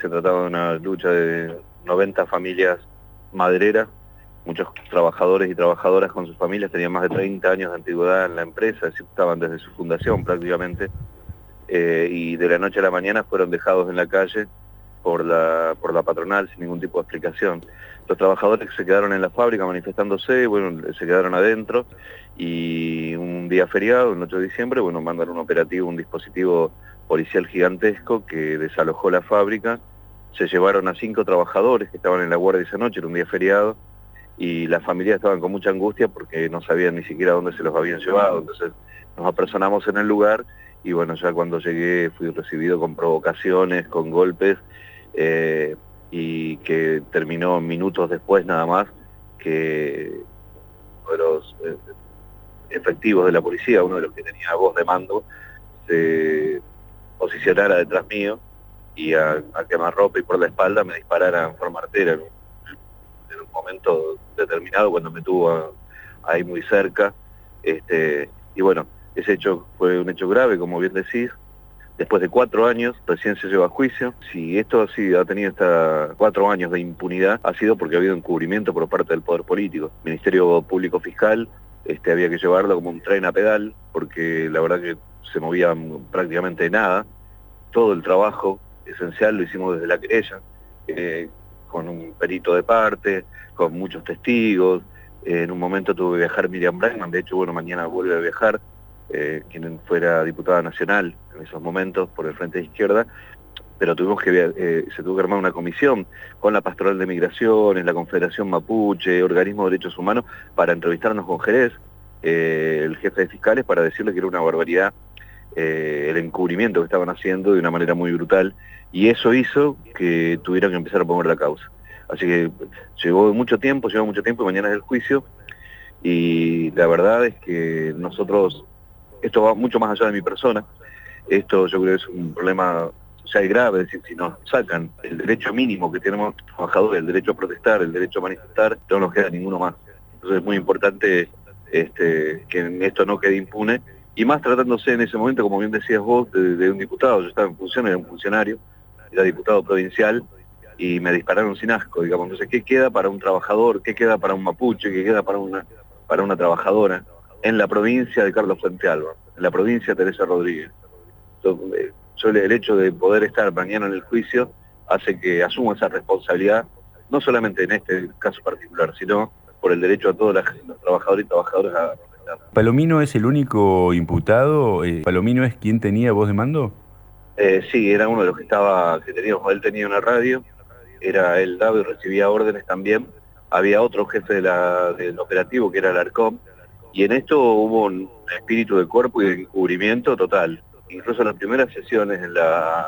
se trataba de una lucha de 90 familias madereras, muchos trabajadores y trabajadoras con sus familias, tenían más de 30 años de antigüedad en la empresa, es decir, estaban desde su fundación prácticamente, y de la noche a la mañana fueron dejados en la calle por la patronal sin ningún tipo de explicación. Los trabajadores se quedaron en la fábrica manifestándose, bueno, se quedaron adentro, y un día feriado, el 8 de diciembre, bueno, mandan un operativo, un dispositivo policial gigantesco que desalojó la fábrica. Se llevaron a 5 trabajadores que estaban en la guardia esa noche, era un día feriado, y las familias estaban con mucha angustia porque no sabían ni siquiera dónde se los habían llevado. Entonces nos apersonamos en el lugar y bueno, ya cuando llegué fui recibido con provocaciones, con golpes, y que terminó minutos después nada más que uno de los efectivos de la policía, uno de los que tenía voz de mando, se posicionara detrás mío y a quemarropa y por la espalda me disparara en forma artera en un momento determinado cuando me tuvo ahí muy cerca. Y bueno, ese hecho fue un hecho grave, como bien decís. Después de 4 años, recién se lleva a juicio. Si esto ha tenido hasta 4 años de impunidad, ha sido porque ha habido encubrimiento por parte del poder político. Ministerio Público Fiscal, había que llevarlo como un tren a pedal, porque la verdad que se movía prácticamente nada. Todo el trabajo esencial lo hicimos desde la querella, con un perito de parte, con muchos testigos. En un momento tuve que viajar Miriam Bregman, de hecho, bueno, mañana vuelve a viajar, quien fuera diputada nacional en esos momentos por el Frente de Izquierda, pero se tuvo que armar una comisión con la Pastoral de Migraciones, la Confederación Mapuche, Organismo de Derechos Humanos, para entrevistarnos con Jerez, el jefe de fiscales, para decirle que era una barbaridad el encubrimiento que estaban haciendo de una manera muy brutal, y eso hizo que tuvieran que empezar a poner la causa. Así que llevó mucho tiempo y mañana es el juicio, y la verdad es que esto va mucho más allá de mi persona. Esto yo creo que es un problema social grave, es decir, si nos sacan el derecho mínimo que tenemos los trabajadores, el derecho a protestar, el derecho a manifestar, no nos queda ninguno más. Entonces es muy importante que esto no quede impune, y más tratándose en ese momento, como bien decías vos, de un diputado. Yo estaba en función, era un funcionario, era diputado provincial, y me dispararon sin asco, digamos. Entonces, ¿qué queda para un trabajador? ¿Qué queda para un mapuche? ¿Qué queda para una trabajadora en la provincia de Carlos Fuentealba, en la provincia de Teresa Rodríguez? El hecho de poder estar mañana en el juicio hace que asuma esa responsabilidad, no solamente en este caso particular, sino por el derecho a todos los trabajadores y trabajadoras a protestar. ¿Palomino es el único imputado? ¿Palomino es quien tenía voz de mando? Sí, era uno de los que teníamos. Él tenía una radio, él daba y recibía órdenes también. Había otro jefe del operativo que era el Arcom, y en esto hubo un espíritu de cuerpo y de encubrimiento total. Incluso en las primeras sesiones en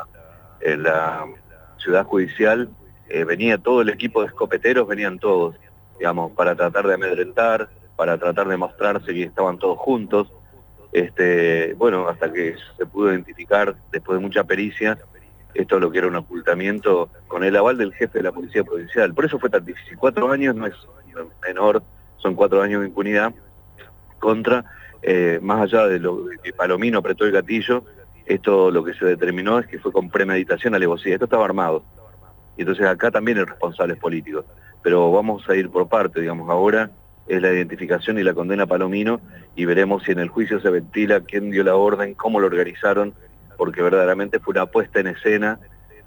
la ciudad judicial, venía todo el equipo de escopeteros, venían todos, digamos, para tratar de amedrentar, para tratar de mostrarse que estaban todos juntos. Bueno, hasta que se pudo identificar, después de mucha pericia, esto es lo que era un ocultamiento con el aval del jefe de la Policía Provincial. Por eso fue tan difícil. 4 años no es menor, son 4 años de impunidad contra, más allá de lo que Palomino apretó el gatillo. Esto lo que se determinó es que fue con premeditación, alevosía. Esto estaba armado. Y entonces acá también hay responsables políticos. Pero vamos a ir por parte, digamos, ahora es la identificación y la condena a Palomino, y veremos si en el juicio se ventila quién dio la orden, cómo lo organizaron, porque verdaderamente fue una puesta en escena.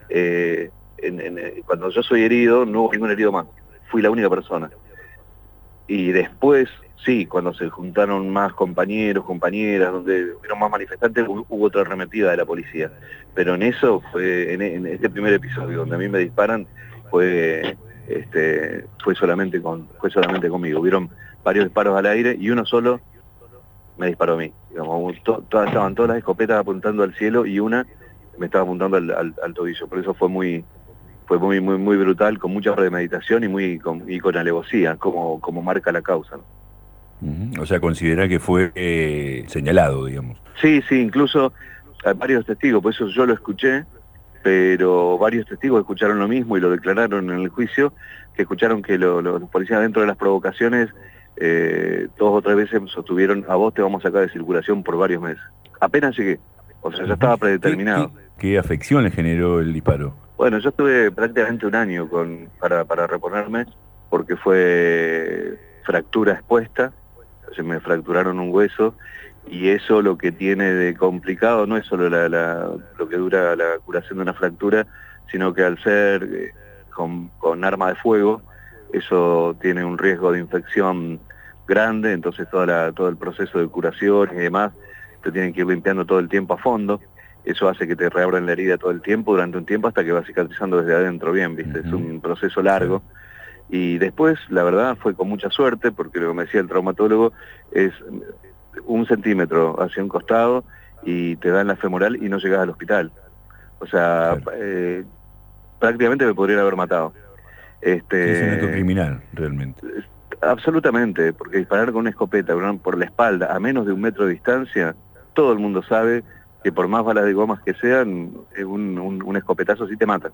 Cuando yo soy herido, no hubo ningún herido más, fui la única persona. Y después, sí, cuando se juntaron más compañeros, compañeras, donde hubieron más manifestantes, hubo otra arremetida de la policía. Pero en eso, en este primer episodio donde a mí me disparan, fue solamente conmigo. Hubieron varios disparos al aire y uno solo me disparó a mí. Digamos, estaban todas las escopetas apuntando al cielo y una me estaba apuntando al tobillo. Por eso fue muy brutal, con mucha premeditación y con alevosía, como marca la causa, ¿no? O sea, considera que fue señalado, digamos. Sí, incluso hay varios testigos, por eso yo lo escuché, pero varios testigos escucharon lo mismo y lo declararon en el juicio, que escucharon que los policías dentro de las provocaciones 2 o 3 veces sostuvieron: a vos te vamos a sacar de circulación por varios meses. Apenas llegué, o sea, ya estaba predeterminado. ¿Qué afección le generó el disparo? Bueno, yo estuve prácticamente un año para reponerme, porque fue fractura expuesta, se me fracturaron un hueso, y eso lo que tiene de complicado no es solo lo que dura la curación de una fractura, sino que al ser con arma de fuego, eso tiene un riesgo de infección grande, entonces todo el proceso de curación y demás, te tienen que ir limpiando todo el tiempo a fondo. Eso hace que te reabran la herida todo el tiempo, durante un tiempo, hasta que va cicatrizando desde adentro bien, ¿viste? Es un proceso largo. Y después, la verdad, fue con mucha suerte, porque lo que me decía el traumatólogo es 1 centímetro hacia un costado y te dan la femoral y no llegas al hospital. O sea, prácticamente me podrían haber matado. Es un acto criminal, realmente. Absolutamente, porque disparar con una escopeta por la espalda a menos de 1 metro de distancia, todo el mundo sabe que por más balas de gomas que sean, un escopetazo sí te mata.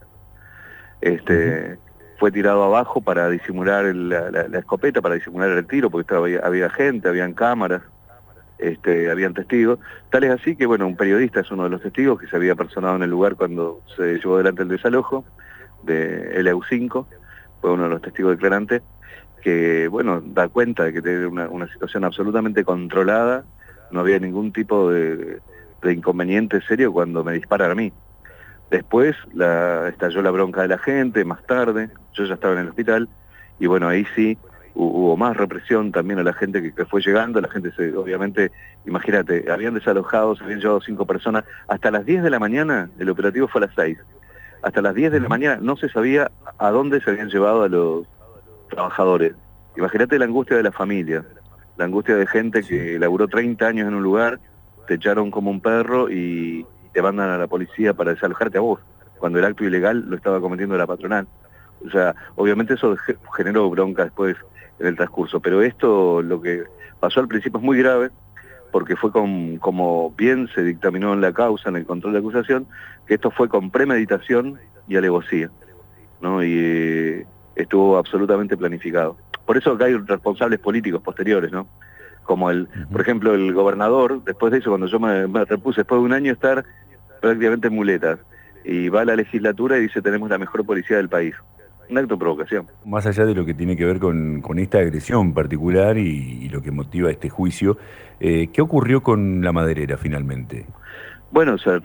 Fue tirado abajo para disimular la escopeta, para disimular el tiro, porque había gente, habían cámaras, habían testigos. Tal es así que, bueno, un periodista es uno de los testigos que se había personado en el lugar cuando se llevó adelante el desalojo de LU5, fue uno de los testigos declarantes, que, bueno, da cuenta de que tiene una situación absolutamente controlada, no había ningún tipo de inconveniente serio cuando me disparan a mí. Después estalló la bronca de la gente, más tarde, yo ya estaba en el hospital, y bueno, ahí sí hubo más represión también a la gente que fue llegando, la gente obviamente, imagínate, habían desalojado, se habían llevado 5 personas, hasta las 10 de la mañana, el operativo fue a las 6, hasta las 10 de la mañana no se sabía a dónde se habían llevado a los trabajadores. Imagínate la angustia de la familia, la angustia de gente que laburó 30 años en un lugar, te echaron como un perro y te mandan a la policía para desalojarte a vos, cuando el acto ilegal lo estaba cometiendo la patronal. O sea, obviamente eso generó bronca después en el transcurso, pero esto, lo que pasó al principio es muy grave, porque fue como bien se dictaminó en la causa, en el control de acusación, que esto fue con premeditación y alevosía, ¿no? Y estuvo absolutamente planificado. Por eso acá hay responsables políticos posteriores, ¿no? Como por ejemplo, el gobernador, después de eso, cuando yo me repuse, después de un año estar prácticamente en muletas, y va a la legislatura y dice: tenemos la mejor policía del país. Un acto de provocación. Más allá de lo que tiene que ver con esta agresión particular y lo que motiva este juicio, ¿qué ocurrió con la maderera finalmente? Bueno, se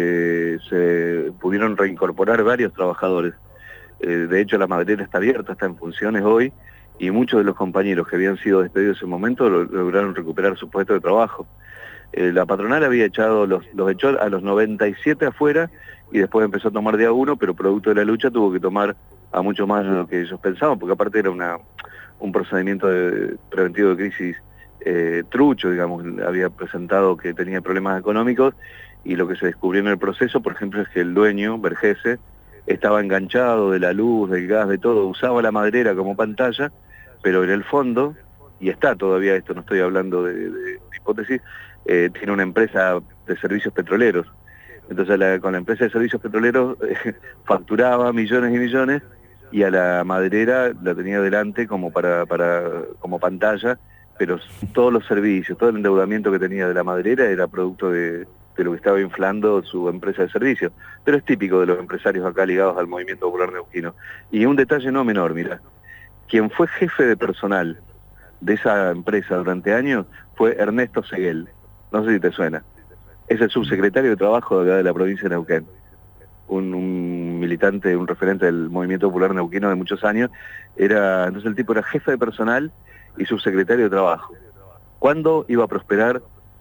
pudieron reincorporar varios trabajadores. De hecho, la maderera está abierta, está en funciones hoy, y muchos de los compañeros que habían sido despedidos en ese momento lograron recuperar su puesto de trabajo. La patronal había echado, los echó a los 97 afuera, y después empezó a tomar de a uno, pero producto de la lucha tuvo que tomar a mucho más de lo que ellos pensaban, porque aparte era un procedimiento preventivo de crisis trucho, digamos. Había presentado que tenía problemas económicos, y lo que se descubrió en el proceso, por ejemplo, es que el dueño, Vergese, estaba enganchado de la luz, del gas, de todo, usaba la maderera como pantalla, pero en el fondo, y está todavía esto, no estoy hablando de hipótesis, tiene una empresa de servicios petroleros. Entonces con la empresa de servicios petroleros facturaba millones y millones, y a la maderera la tenía delante como como pantalla, pero todos los servicios, todo el endeudamiento que tenía de la maderera era producto de lo que estaba inflando su empresa de servicios. Pero es típico de los empresarios acá ligados al movimiento popular neuquino. Y un detalle no menor, mira, quien fue jefe de personal de esa empresa durante años fue Ernesto Seguel. No sé si te suena. Es el subsecretario de Trabajo de la provincia de Neuquén. Un militante, un referente del movimiento popular neuquino de muchos años. Entonces el tipo era jefe de personal y subsecretario de Trabajo. ¿Cuándo iba a prosperar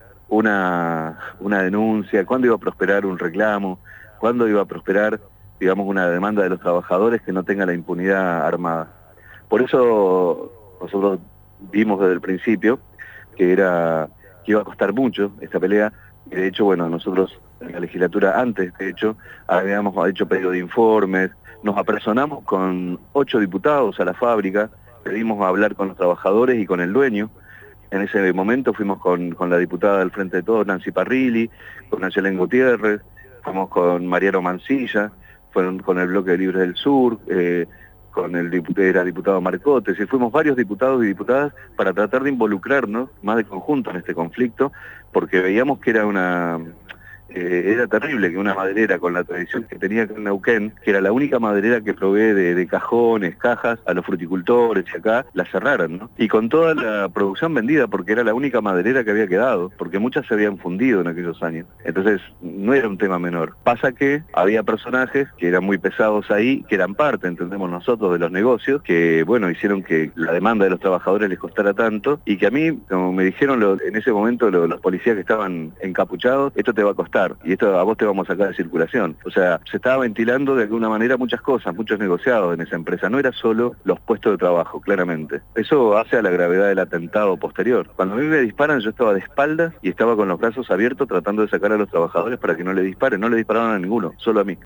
una denuncia? ¿Cuándo iba a prosperar un reclamo? ¿Cuándo iba a prosperar, digamos, una demanda de los trabajadores que no tenga la impunidad armada? Por eso nosotros vimos desde el principio que iba a costar mucho esta pelea, y de hecho, bueno, nosotros en la legislatura antes, de hecho, habíamos hecho pedido de informes, nos apersonamos con 8 diputados a la fábrica, pedimos hablar con los trabajadores y con el dueño. En ese momento fuimos con la diputada del Frente de Todos, Nancy Parrilli, con Ayelen Gutiérrez, fuimos con Mariano Mancilla, fueron con el Bloque de Libres del Sur, con el diputado Marcotes, y fuimos varios diputados y diputadas para tratar de involucrarnos más de conjunto en este conflicto, porque veíamos que era era terrible que una maderera con la tradición que tenía acá en Neuquén, que era la única maderera que provee de cajones, cajas a los fruticultores y acá, la cerraran, ¿no? Y con toda la producción vendida, porque era la única maderera que había quedado, porque muchas se habían fundido en aquellos años. Entonces, no era un tema menor. Pasa que había personajes que eran muy pesados ahí, que eran parte, entendemos nosotros, de los negocios, que, bueno, hicieron que la demanda de los trabajadores les costara tanto, y que a mí, como me dijeron en ese momento los policías que estaban encapuchados, esto te va a costar, y esto a vos te vamos a sacar de circulación. O sea, se estaba ventilando de alguna manera muchas cosas, muchos negociados en esa empresa. No era solo los puestos de trabajo, claramente. Eso hace a la gravedad del atentado posterior. Cuando a mí me disparan, yo estaba de espaldas y estaba con los brazos abiertos tratando de sacar a los trabajadores para que no le disparen. No le dispararon a ninguno, solo a mí.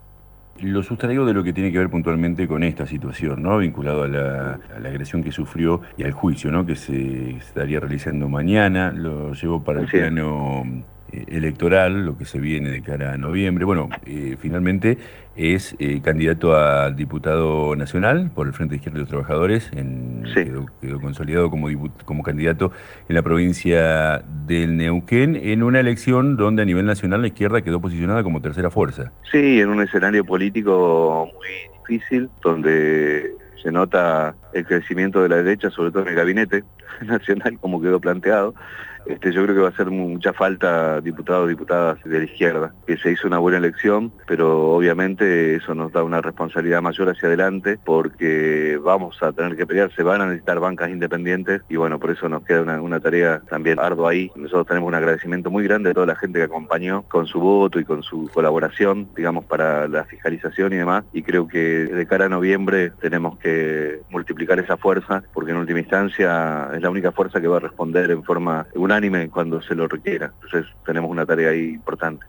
Lo sustraigo de lo que tiene que ver puntualmente con esta situación, ¿no? Vinculado a la agresión que sufrió y al juicio, ¿no? Que se estaría realizando mañana. Lo llevo para el plano electoral, lo que se viene de cara a noviembre. Bueno, finalmente es candidato a diputado nacional por el Frente Izquierda de los Trabajadores. Quedó consolidado como candidato en la provincia del Neuquén, en una elección donde a nivel nacional la izquierda quedó posicionada como tercera fuerza. Sí, en un escenario político muy difícil, donde se nota el crecimiento de la derecha, sobre todo en el gabinete nacional, como quedó planteado. Yo creo que va a hacer mucha falta diputados, diputadas de la izquierda, que se hizo una buena elección, pero obviamente eso nos da una responsabilidad mayor hacia adelante, porque vamos a tener que pelear, se van a necesitar bancas independientes, y bueno, por eso nos queda una tarea también ardua ahí. Nosotros tenemos un agradecimiento muy grande a toda la gente que acompañó con su voto y con su colaboración, digamos, para la fiscalización y demás, y creo que de cara a noviembre tenemos que multiplicar esa fuerza, porque en última instancia es la única fuerza que va a responder en forma unánime cuando se lo requiera. Entonces tenemos una tarea ahí importante.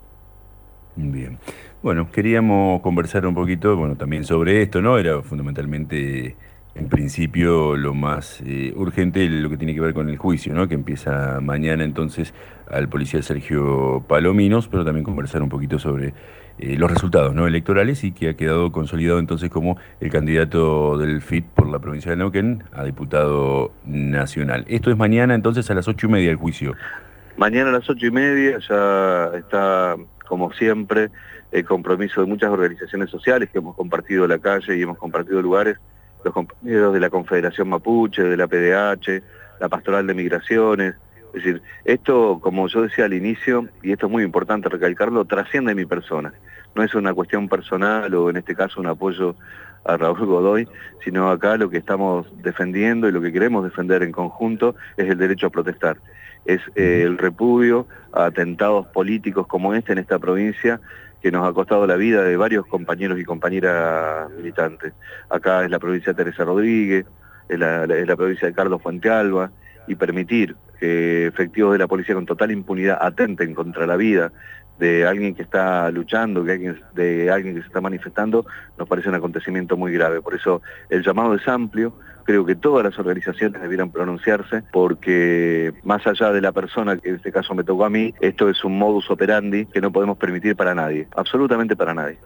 Bien. Bueno, queríamos conversar un poquito, bueno, también sobre esto, ¿no? Era fundamentalmente, en principio, lo más urgente, lo que tiene que ver con el juicio, ¿no? Que empieza mañana, entonces, al policía Sergio Palominos, pero también conversar un poquito sobre los resultados, ¿no? Electorales, y que ha quedado consolidado entonces como el candidato del FIT por la provincia de Neuquén a diputado nacional. Esto es mañana, entonces, a las 8:30 el juicio. Mañana a las 8:30 ya está, como siempre, el compromiso de muchas organizaciones sociales que hemos compartido la calle y hemos compartido lugares, los compañeros de la Confederación Mapuche, de la PDH, la Pastoral de Migraciones. Es decir, esto, como yo decía al inicio, y esto es muy importante recalcarlo, trasciende mi persona. No es una cuestión personal o en este caso un apoyo a Raúl Godoy, sino acá lo que estamos defendiendo y lo que queremos defender en conjunto es el derecho a protestar. Es el repudio a atentados políticos como este en esta provincia, que nos ha costado la vida de varios compañeros y compañeras militantes. Acá es la provincia de Teresa Rodríguez, es la provincia de Carlos Fuentealba, y permitir que efectivos de la policía con total impunidad atenten contra la vida de alguien que está luchando, de alguien que se está manifestando, nos parece un acontecimiento muy grave. Por eso el llamado es amplio. Creo que todas las organizaciones debieran pronunciarse, porque más allá de la persona, que en este caso me tocó a mí, esto es un modus operandi que no podemos permitir para nadie, absolutamente para nadie.